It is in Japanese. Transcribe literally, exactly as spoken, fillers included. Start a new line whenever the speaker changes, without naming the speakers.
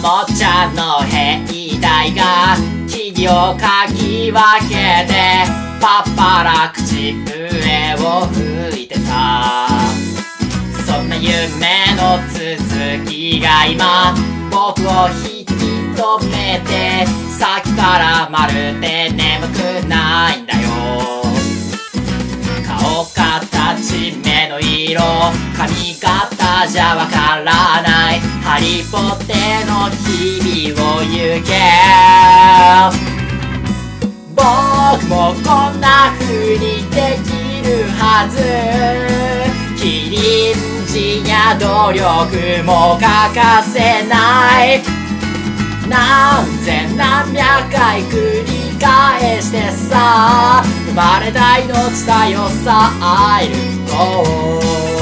もちゃの兵隊が木々をかき分けてパッパラ口笛を吹いてさ、そんな夢の続きが今僕を引き止めて、さっきからまるで眠くないんだよ。顔形目の色髪型じゃわからない、ハリボテの日々を行け。僕もこんな風にできるはず、キリンジや努力も欠かせない、何千何百回繰り返してさ、生まれた命だよさ、アイルゴー